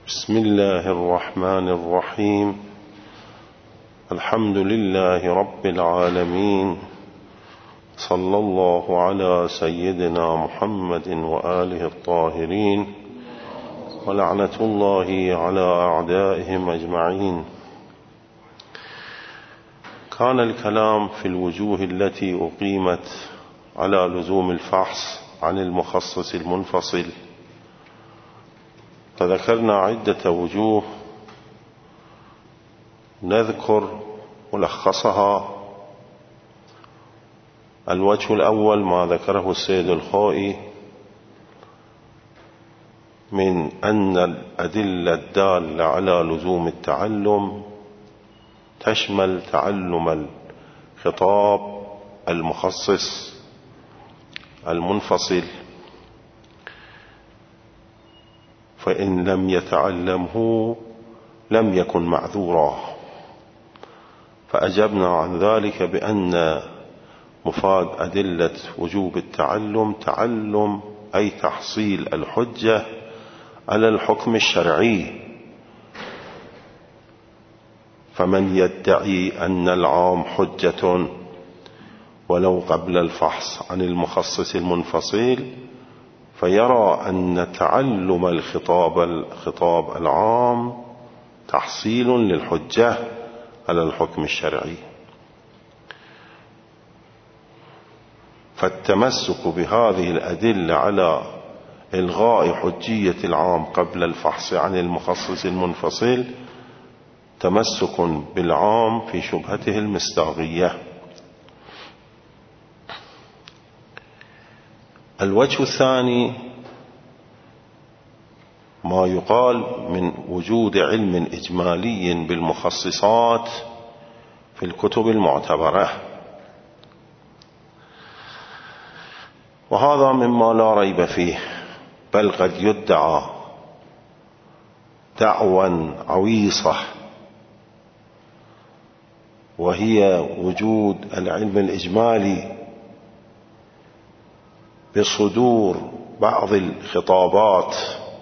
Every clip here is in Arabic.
بسم الله الرحمن الرحيم. الحمد لله رب العالمين، صلى الله على سيدنا محمد وآله الطاهرين، ولعنة الله على أعدائهم أجمعين. كان الكلام في الوجوه التي أقيمت على لزوم الفحص عن المخصص المنفصل، فذكرنا عدة وجوه نذكر ملخصها. الوجه الأول ما ذكره السيد الخوئي من أن الأدلة الدالة على لزوم التعلم تشمل تعلم الخطاب المخصص المنفصل، فإن لم يتعلمه لم يكن معذورا. فأجبنا عن ذلك بأن مفاد أدلة وجوب التعلم تعلم أي تحصيل الحجة على الحكم الشرعي. فمن يدعي أن العام حجة ولو قبل الفحص عن المخصص المنفصل فيرى أن تعلم الخطاب العام تحصيل للحجة على الحكم الشرعي. فالتمسك بهذه الأدلة على إلغاء حجية العام قبل الفحص عن المخصص المنفصل تمسك بالعام في شبهته المستغية. الوجه الثاني ما يقال من وجود علم إجمالي بالمخصصات في الكتب المعتبرة، وهذا مما لا ريب فيه، بل قد يدعى دعوى عويصة، وهي وجود العلم الإجمالي بصدور بعض الخطابات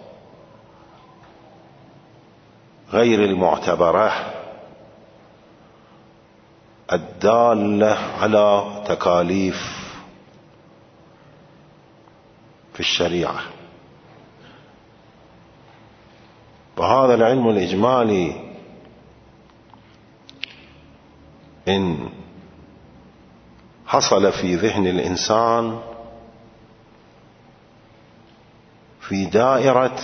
غير المعتبرة الدالة على تكاليف في الشريعة. وهذا العلم الإجمالي إن حصل في ذهن الإنسان في دائرة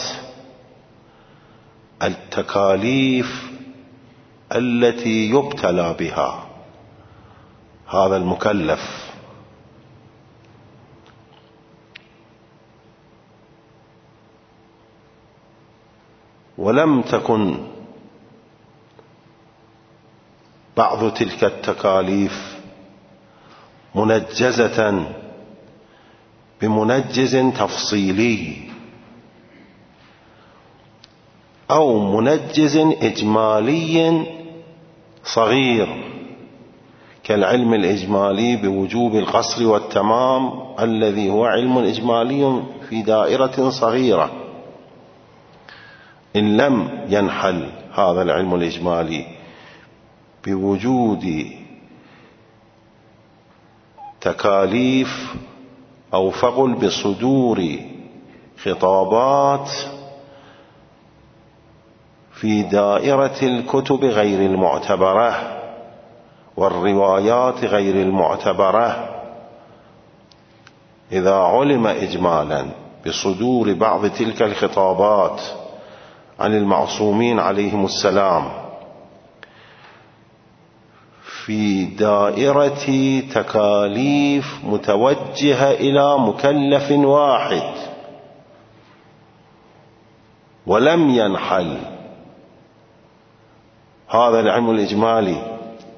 التكاليف التي يبتلى بها هذا المكلف، ولم تكن بعض تلك التكاليف منجزة بمنجز تفصيلي أو منجز إجمالي صغير كالعلم الإجمالي بوجوب القصر والتمام الذي هو علم إجمالي في دائرة صغيرة. إن لم ينحل هذا العلم الإجمالي بوجود تكاليف أو فقل بصدور خطابات في دائرة الكتب غير المعتبرة والروايات غير المعتبرة، إذا علم إجمالا بصدور بعض تلك الخطابات عن المعصومين عليهم السلام في دائرة تكاليف متوجهة إلى مكلف واحد، ولم ينحل هذا العلم الإجمالي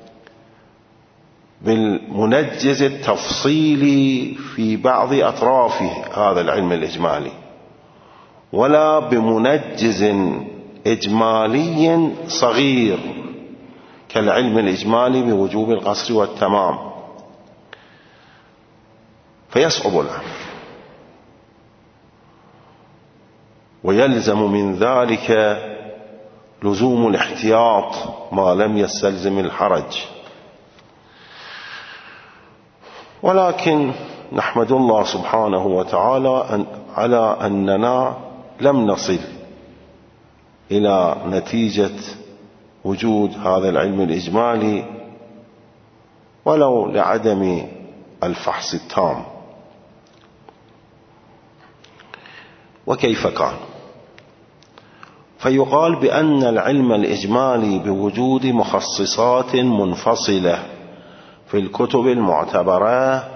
بالمنجز التفصيلي في بعض أطراف هذا العلم الإجمالي، ولا بمنجز إجمالي صغير كالعلم الإجمالي بوجوب القصر والتمام، فيصعب الأمر. ويلزم من ذلك لزوم الاحتياط ما لم يستلزم الحرج. ولكن نحمد الله سبحانه وتعالى على أننا لم نصل إلى نتيجة وجود هذا العلم الإجمالي ولو لعدم الفحص التام. وكيف كان؟ فيقال بأن العلم الإجمالي بوجود مخصصات منفصلة في الكتب المعتبرة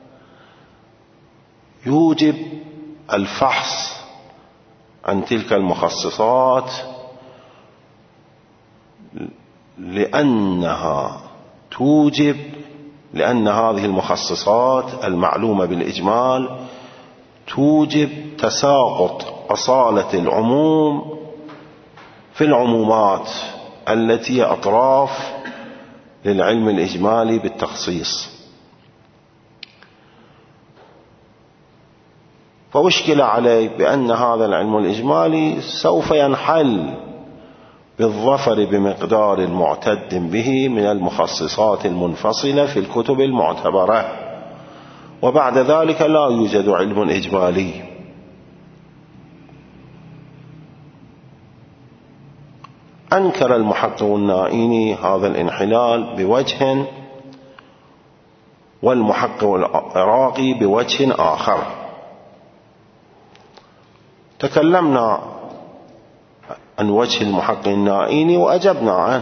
يوجب الفحص عن تلك المخصصات، لأن هذه المخصصات المعلومة بالإجمال توجب تساقط أصالة العموم في العمومات التي أطراف للعلم الإجمالي بالتخصيص. فأشكل عليه بأن هذا العلم الإجمالي سوف ينحل بالظفر بمقدار معتد به من المخصصات المنفصلة في الكتب المعتبرة، وبعد ذلك لا يوجد علم إجمالي. أنكر المحقق النائيني هذا الانحلال بوجه، والمحقق العراقي بوجه آخر. تكلمنا عن وجه المحقق النائيني وأجبنا عنه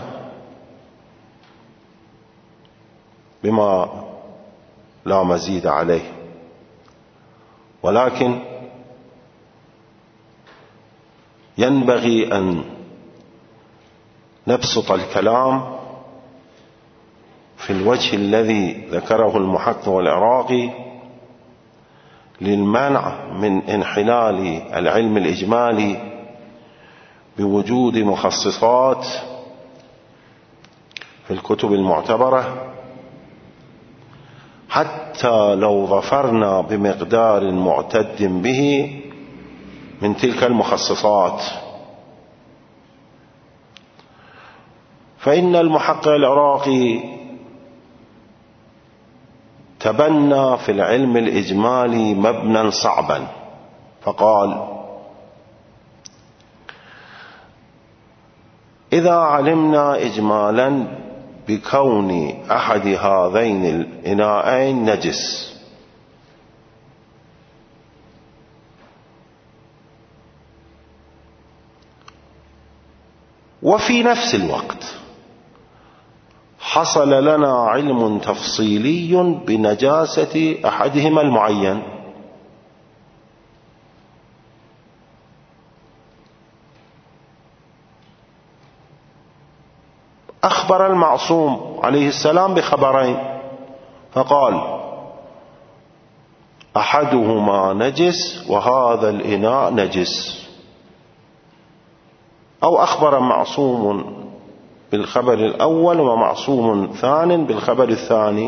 بما لا مزيد عليه، ولكن ينبغي أن نبسط الكلام في الوجه الذي ذكره المحقق العراقي للمنع من انحلال العلم الإجمالي بوجود مخصصات في الكتب المعتبرة، حتى لو ظفرنا بمقدار معتد به من تلك المخصصات. فإن المحقق العراقي تبنى في العلم الإجمالي مبنى صعبا، فقال: إذا علمنا إجمالا بكون أحد هذين الإناءين نجس، وفي نفس الوقت حصل لنا علم تفصيلي بنجاسة أحدهما المعين، أخبر المعصوم عليه السلام بخبرين، فقال: أحدهما نجس وهذا الإناء نجس. أو أخبر معصوم بالخبر الأول ومعصوم ثان بالخبر الثاني.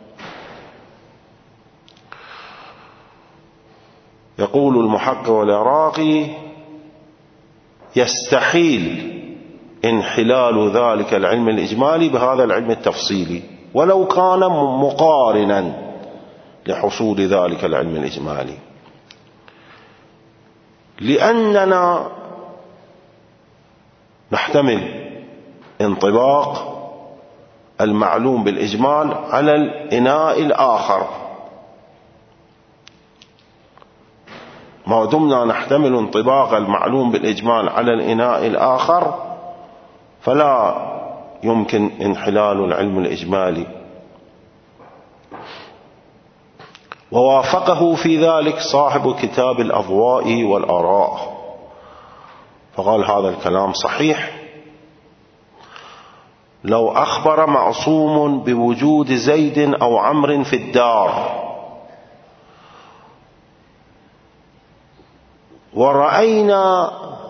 يقول المحقق العراقي: يستحيل انحلال ذلك العلم الإجمالي بهذا العلم التفصيلي ولو كان مقارنا لحصول ذلك العلم الإجمالي، لأننا نحتمل انطباق المعلوم بالإجمال على الإناء الآخر. ما دمنا نحتمل انطباق المعلوم بالإجمال على الإناء الآخر فلا يمكن انحلال العلم الإجمالي. ووافقه في ذلك صاحب كتاب الأضواء والآراء، فقال: هذا الكلام صحيح. لو أخبر معصوم بوجود زيد أو عمرو في الدار ورأينا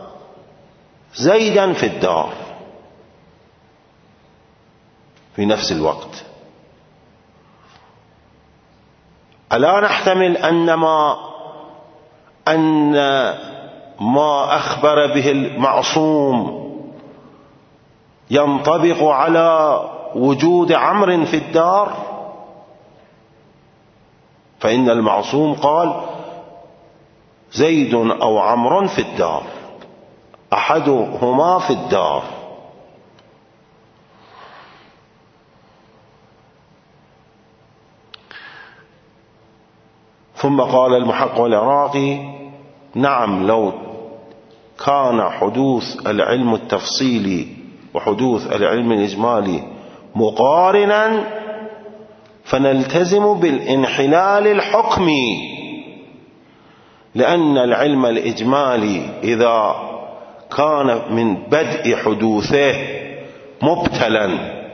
زيدا في الدار في نفس الوقت، ألا نحتمل أن ما أخبر به المعصوم ينطبق على وجود عمرو في الدار؟ فإن المعصوم قال زيد أو عمرو في الدار، أحدهما في الدار. ثم قال المحقق العراقي نعم، لو كان حدوث العلم التفصيلي وحدوث العلم الإجمالي مقارنا فنلتزم بالانحلال الحكمي، لأن العلم الإجمالي إذا كان من بدء حدوثه مبتلا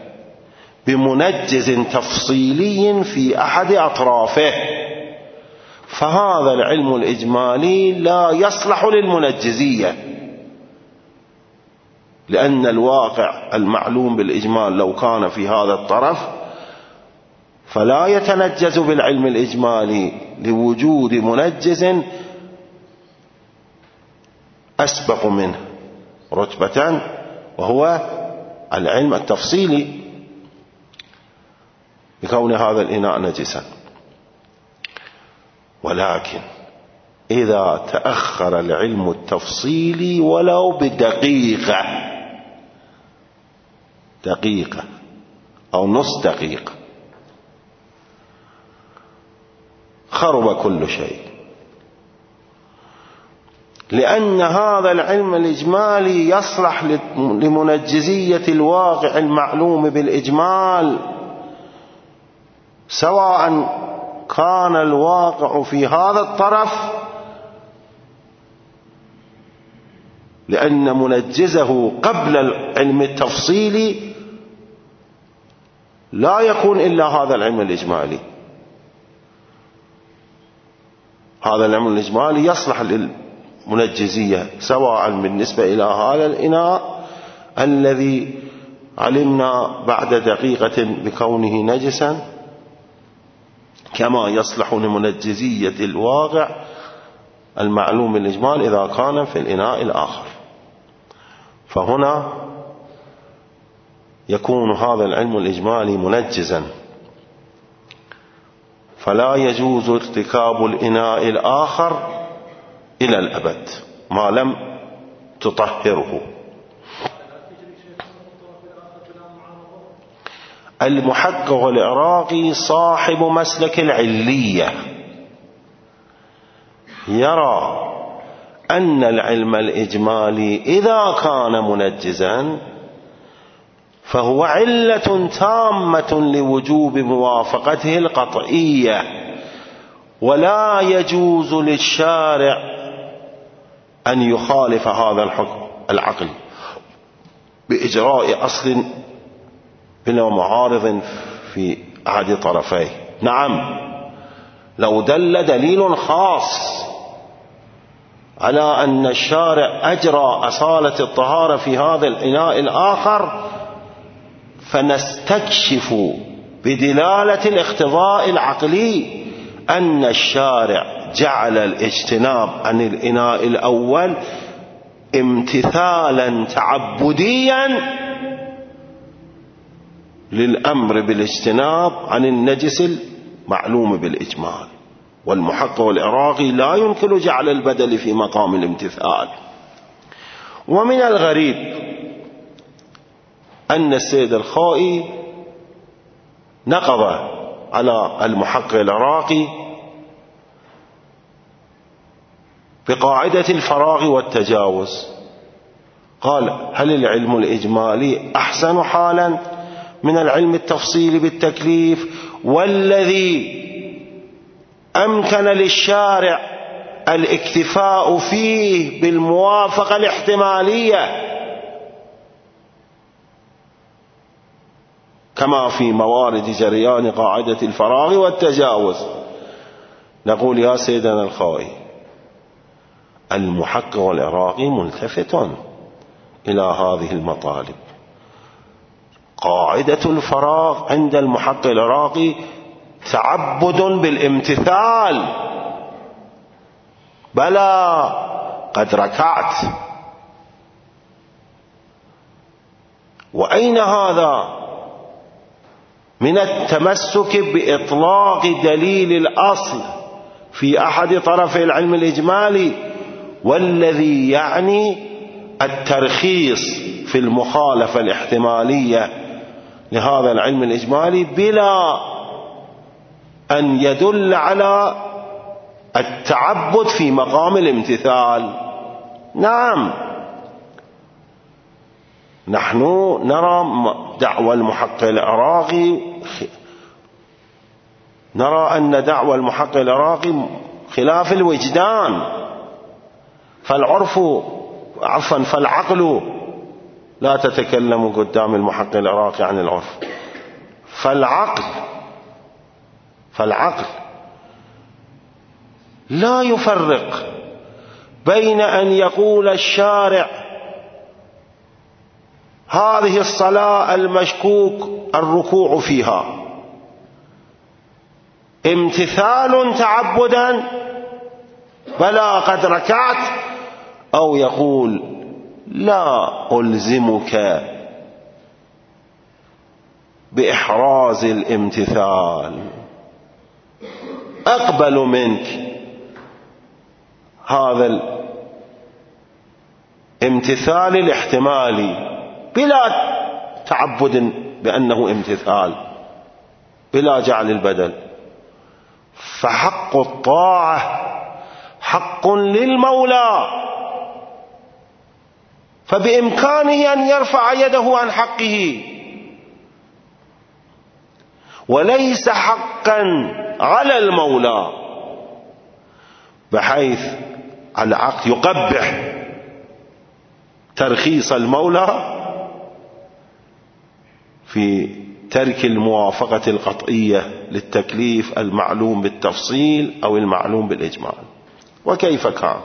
بمنجز تفصيلي في أحد أطرافه، فهذا العلم الإجمالي لا يصلح للمنجزية، لأن الواقع المعلوم بالإجمال لو كان في هذا الطرف فلا يتنجز بالعلم الإجمالي لوجود منجز أسبق منه رتبة وهو العلم التفصيلي بكون هذا الإناء نجسا. ولكن إذا تأخر العلم التفصيلي ولو بدقيقة أو نص دقيقة خرب كل شيء، لأن هذا العلم الإجمالي يصلح لمنجزية الواقع المعلوم بالإجمال، سواء كان الواقع في هذا الطرف، لأن منجزه قبل العلم التفصيلي لا يكون إلا هذا العلم الإجمالي. هذا العلم الإجمالي يصلح للمنجزية سواء بالنسبة إلى هذا الإناء الذي علمنا بعد دقيقة بكونه نجسا، كما يصلح لمنجزية الواقع المعلوم بالإجمال إذا كان في الإناء الآخر. فهنا يكون هذا العلم الإجمالي منجزا، فلا يجوز ارتكاب الإناء الآخر إلى الأبد ما لم تطهره. المحقق العراقي صاحب مسلك العلية يرى أن العلم الإجمالي إذا كان منجزا فهو علة تامة لوجوب موافقته القطعية، ولا يجوز للشارع أن يخالف هذا الحكم العقل بإجراء أصل بلا معارض في أحد طرفيه. نعم، لو دل دليل خاص على أن الشارع أجرى أصالة الطهارة في هذا الإناء الآخر فنستكشف بدلالة الاقتضاء العقلي أن الشارع جعل الاجتناب عن الإناء الأول امتثالا تعبديا للأمر بالاجتناب عن النجس المعلوم بالإجمال. والمحقق العراقي لا يمكن جعل البدل في مقام الامتثال. ومن الغريب أن السيد الخائي نقض على المحقق العراقي بقاعدة الفراغ والتجاوز. قال: هل العلم الإجمالي أحسن حالا من العلم التفصيلي بالتكليف، والذي أمكن للشارع الاكتفاء فيه بالموافقة الاحتمالية كما في موارد جريان قاعدة الفراغ والتجاوز؟ نقول يا سيدنا الخائي، المحقق العراقي ملتفت إلى هذه المطالب. قاعدة الفراغ عند المحقق العراقي تعبد بالامتثال. بلى قد ركعت وأين هذا من التمسك بإطلاق دليل الأصل في أحد طرفي العلم الإجمالي، والذي يعني الترخيص في المخالفة الاحتمالية لهذا العلم الإجمالي بلا أن يدل على التعبد في مقام الامتثال. نعم، نحن نرى دعوى المحقق العراقي، نرى أن دعوى المحقق العراقي خلاف الوجدان، فالعقل لا تتكلم قدام المحقق العراقي عن العرف، فالعقل لا يفرق بين أن يقول الشارع هذه الصلاة المشكوك الركوع فيها امتثال تعبدا بلى قد ركعت، أو يقول لا ألزمك بإحراز الامتثال، أقبل منك هذا الامتثال الاحتمالي بلا تعبد بأنه امتثال، بلا جعل البدل. فحق الطاعة حق للمولى، فبإمكانه أن يرفع يده عن حقه، وليس حقا على المولى بحيث العقل يقبح ترخيص المولى في ترك الموافقة القطعية للتكليف المعلوم بالتفصيل أو المعلوم بالإجمال. وكيف كان؟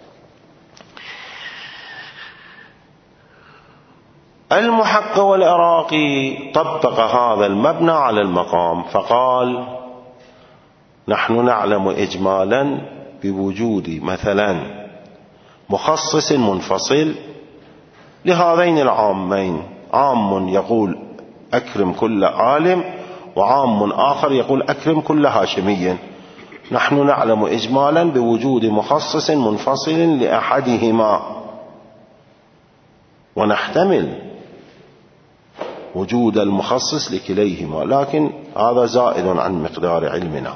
المحقق العراقي طبق هذا المبنى على المقام، فقال نحن نعلم إجمالا بوجود مثلا مخصص منفصل لهذين العامين، عام يقول أكرم كل عالم، وعام آخر يقول أكرم كل هاشمي. نحن نعلم إجمالا بوجود مخصص منفصل لأحدهما، ونحتمل وجود المخصص لكليهما، لكن هذا زائد عن مقدار علمنا.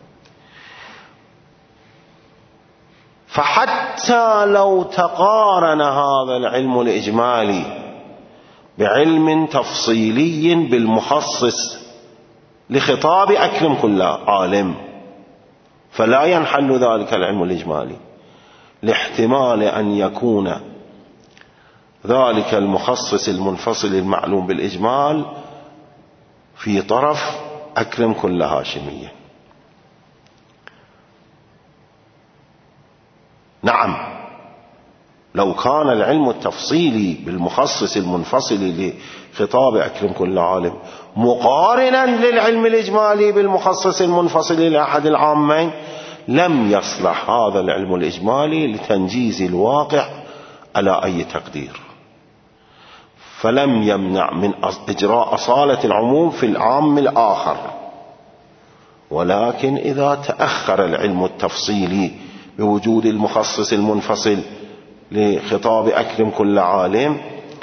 فحتى لو تقارن هذا العلم الإجمالي بعلم تفصيلي بالمخصص لخطاب أكرم كل عالم، فلا ينحل ذلك العلم الإجمالي، لاحتمال أن يكون ذلك المخصص المنفصل المعلوم بالإجمال في طرف أكرم كل هاشمية. نعم، لو كان العلم التفصيلي بالمخصص المنفصل لخطاب أكرم كل عالم مقارنا للعلم الإجمالي بالمخصص المنفصل لأحد العامين، لم يصلح هذا العلم الإجمالي لتنجيز الواقع على أي تقدير، فلم يمنع من إجراء أصالة العموم في العام الآخر. ولكن إذا تأخر العلم التفصيلي بوجود المخصص المنفصل لخطاب أكرم كل عالم،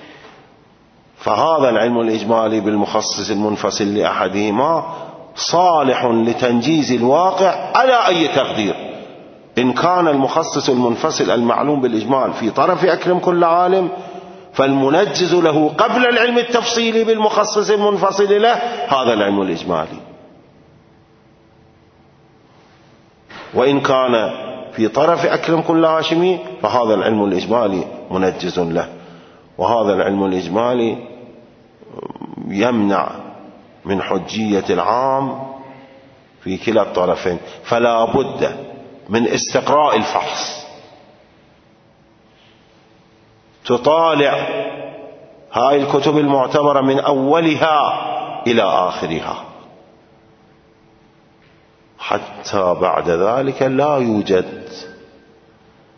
فهذا العلم الإجمالي بالمخصص المنفصل لأحدهما صالح لتنجيز الواقع على أي تقدير، إن كان المخصص المنفصل المعلوم بالإجمال في طرف أكرم كل عالم، فالمنجز له قبل العلم التفصيلي بالمخصص المنفصل له هذا العلم الإجمالي، وإن كان في طرف أكرم كل هاشمي فهذا العلم الإجمالي منجز له. وهذا العلم الإجمالي يمنع من حجية العام في كلا الطرفين، فلا بد من استقراء الفحص، تطالع هاي الكتب المعتبرة من أولها إلى آخرها، حتى بعد ذلك لا يوجد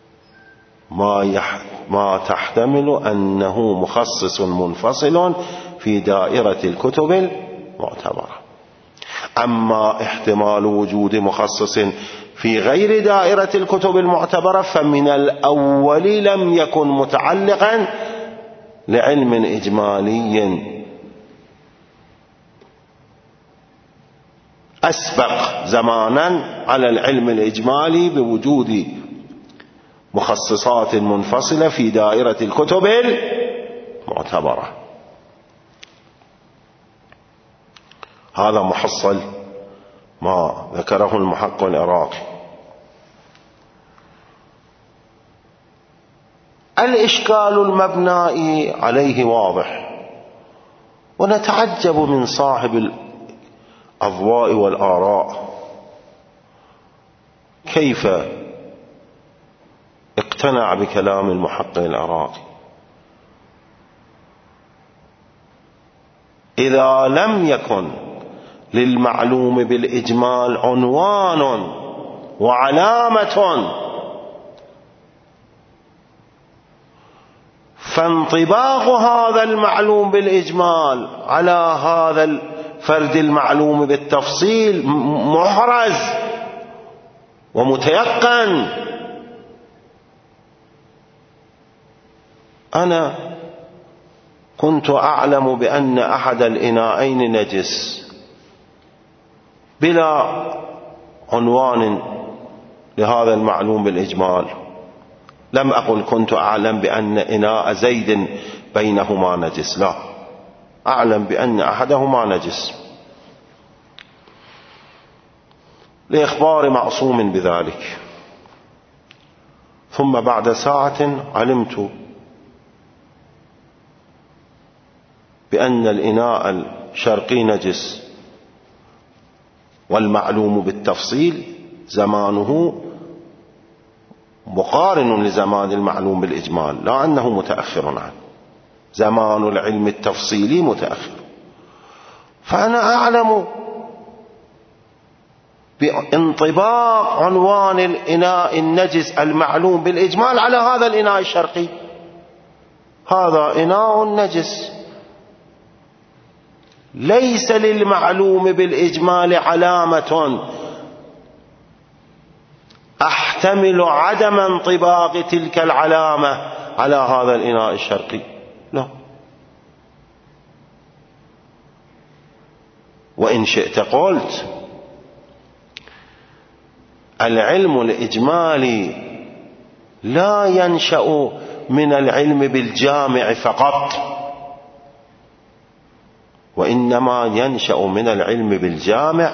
ما تحتمل أنه مخصص منفصل في دائرة الكتب المعتبرة. أما احتمال وجود مخصص في غير دائرة الكتب المعتبرة فمن الأول لم يكن متعلقا لعلم إجمالي أسبق زمانا على العلم الإجمالي بوجود مخصصات منفصلة في دائرة الكتب المعتبرة. هذا محصل ما ذكره المحقق العراقي. الإشكال المبني عليه واضح، ونتعجب من صاحب الأضواء والآراء كيف اقتنع بكلام المحقق العراقي إذا لم يكن للمعلوم بالإجمال عنوان وعلامة، فانطباق هذا المعلوم بالإجمال على هذا الفرد المعلوم بالتفصيل محرز ومتيقن. أنا كنت أعلم بأن أحد الإناءين نجس بلا عنوان لهذا المعلوم بالإجمال. لم أقل كنت أعلم بأن إناء زيد بينهما نجس، لا، أعلم بأن أحدهما نجس لإخبار معصوم بذلك. ثم بعد ساعة علمت بأن الإناء الشرقي نجس، والمعلوم بالتفصيل زمانه مقارن لزمان المعلوم بالإجمال، لا أنه متأخر عنه، زمان العلم التفصيلي متأخر. فأنا أعلم بانطباق عنوان الإناء النجس المعلوم بالإجمال على هذا الإناء الشرقي. هذا إناء نجس، ليس للمعلوم بالإجمال علامة أحتمل عدم انطباق تلك العلامة على هذا الإناء الشرقي، لا. وإن شئت قلت العلم الإجمالي لا ينشأ من العلم بالجامع فقط، وإنما ينشأ من العلم بالجامع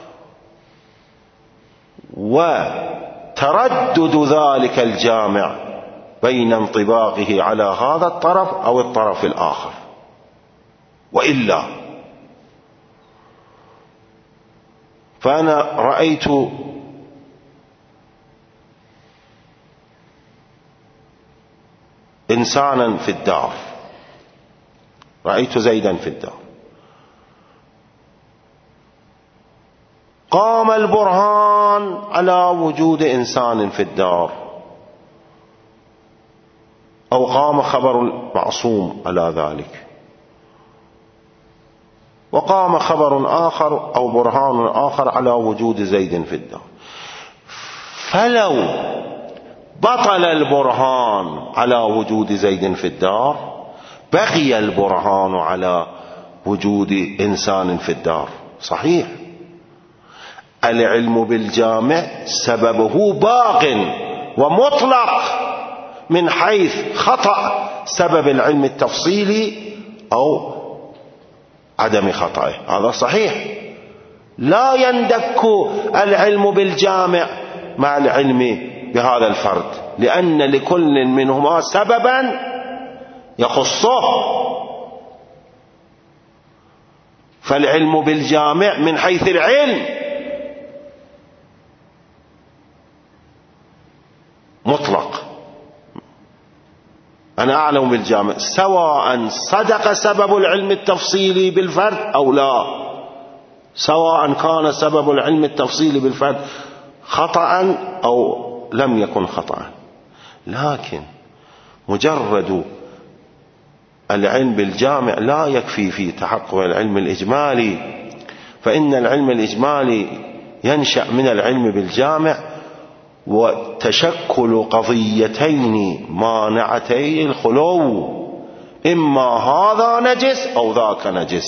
وتردد ذلك الجامع بين انطباقه على هذا الطرف أو الطرف الآخر. وإلا فأنا رأيت إنسانا في الدار، رأيت زيدا في الدار، قام البرهان على وجود إنسان في الدار، أو قام خبر المعصوم على ذلك، وقام خبر آخر أو برهان آخر على وجود زيد في الدار. فلو بطل البرهان على وجود زيد في الدار بقي البرهان على وجود إنسان في الدار. صحيح، العلم بالجامع سببه باق ومطلق من حيث خطأ سبب العلم التفصيلي أو عدم خطأه، هذا صحيح. لا يندك العلم بالجامع مع العلم بهذا الفرد، لأن لكل منهما سببا يخصه. فالعلم بالجامع من حيث العلم مطلق، أنا أعلم بالجامع سواء صدق سبب العلم التفصيلي بالفرد أو لا، سواء كان سبب العلم التفصيلي بالفرد خطأ أو لم يكن خطأ. لكن مجرد العلم بالجامع لا يكفي في تحقق العلم الإجمالي، فإن العلم الإجمالي ينشأ من العلم بالجامع وتشكل قضيتين مانعتي الخلو، إما هذا نجس أو ذاك نجس.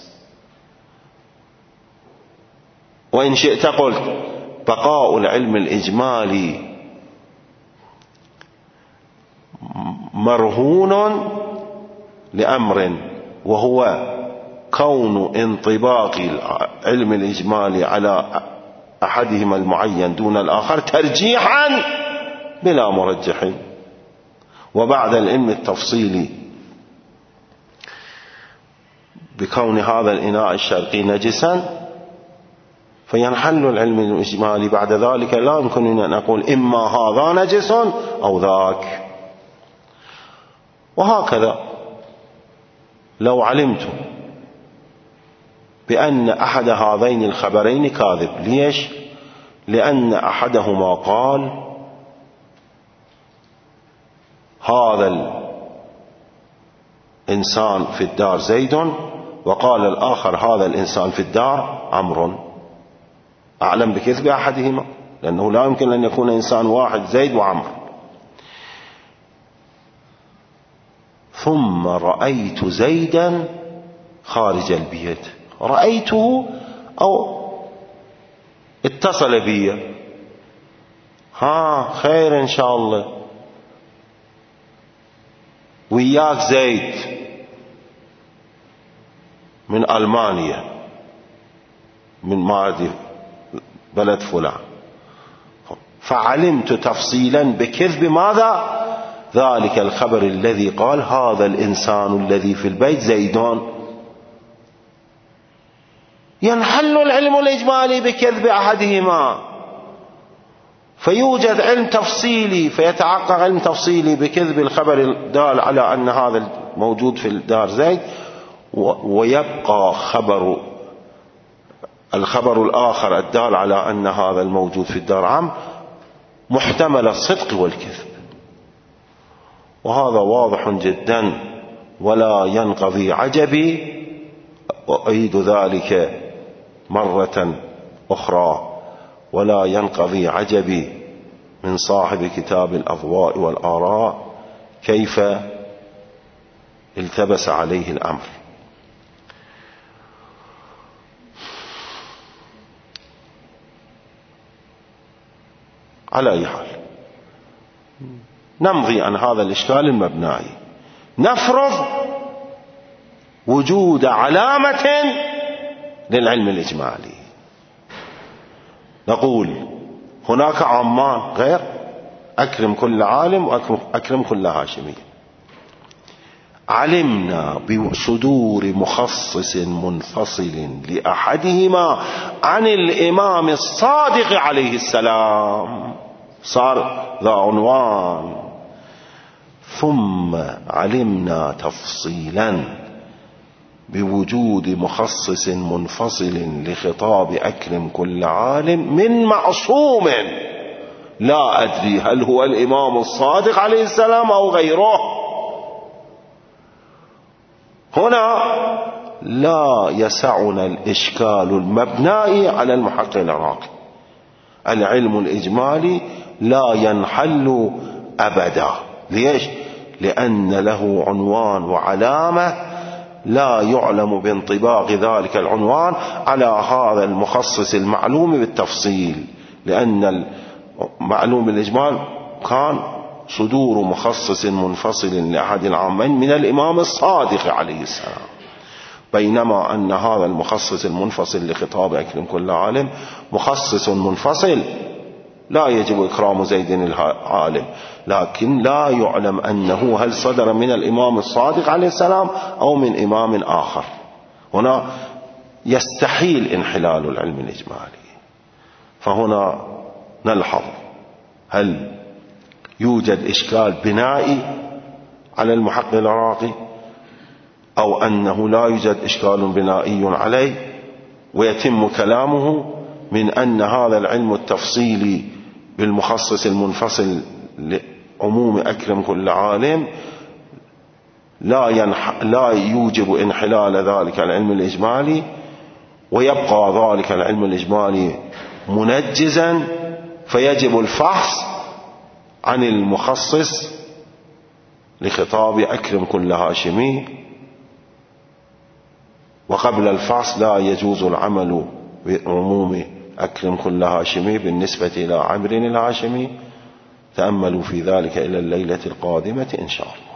وإن شئت قلت بقاء العلم الإجمالي مرهون لأمر، وهو كون انطباق العلم الإجمالي على أحدهما المعين دون الآخر ترجيحا بلا مرجح. وبعد العلم التفصيلي بكون هذا الإناء الشرقي نجسا فينحل العلم الإجمالي، بعد ذلك لا يمكنني أن أقول إما هذا نجس أو ذاك. وهكذا لو علمت بأن أحد هذين الخبرين كاذب، ليش؟ لأن أحدهما قال هذا الإنسان في الدار زيد، وقال الآخر هذا الإنسان في الدار عمرو. أعلم بكذب أحدهما، لأنه لا يمكن أن يكون إنسان واحد زيد وعمرو. ثم رأيت زيدا خارج البيت، رأيته أو اتصل بي، خير إن شاء الله، وياك زيد من ألمانيا، من مادي بلد فلان، فعلمت تفصيلا بكذب ماذا؟ ذلك الخبر الذي قال هذا الإنسان الذي في البيت زيدون. ينحل العلم الإجمالي بكذب أحدهما، فيوجد علم تفصيلي، فيتعقق علم تفصيلي بكذب الخبر الدال على أن هذا موجود في الدار زيد، ويبقى الخبر الآخر الدال على أن هذا الموجود في الدار عام محتمل الصدق والكذب. وهذا واضح جدا ولا ينقضي عجبي، وأعيد ذلك مرة أخرى، ولا ينقضي عجبي من صاحب كتاب الأضواء والآراء كيف التبس عليه الأمر. على أي حال نمضي عن هذا الإشكال المبنائي، نفرض وجود علامة للعلم الإجمالي. نقول هناك عامان غير أكرم كل عالم وأكرم كل هاشمي. علمنا بصدور مخصص منفصل لأحدهما عن الإمام الصادق عليه السلام، صار ذا عنوان. ثم علمنا تفصيلا بوجود مخصص منفصل لخطاب أكرم كل عالم من معصوم، لا أدري هل هو الإمام الصادق عليه السلام أو غيره. هنا لا يسعنا الإشكال المبنائي على المحقق العراقي. العلم الإجمالي لا ينحل أبدا. ليش؟ لأن له عنوان وعلامة لا يعلم بانطباق ذلك العنوان على هذا المخصص المعلوم بالتفصيل، لأن المعلوم بالإجمال كان صدور مخصص منفصل لأحد العامين من الإمام الصادق عليه السلام، بينما أن هذا المخصص المنفصل لخطاب أكرم كل عالم مخصص منفصل لا يجب إكرام زيد العالم، لكن لا يعلم أنه هل صدر من الإمام الصادق عليه السلام أو من إمام آخر. هنا يستحيل انحلال العلم الإجمالي. فهنا نلحظ هل يوجد إشكال بنائي على المحقق العراقي أو أنه لا يوجد إشكال بنائي عليه، ويتم كلامه من أن هذا العلم التفصيلي بالمخصص المنفصل لعموم أكرم كل عالم لا يوجب انحلال ذلك العلم الإجمالي، ويبقى ذلك العلم الإجمالي منجزا، فيجب الفحص عن المخصص لخطاب أكرم كل هاشمي. وقبل الفحص لا يجوز العمل بعموم أكرم كل هاشمي بالنسبة إلى عمرو الهاشمي. تأملوا في ذلك إلى الليلة القادمة إن شاء الله.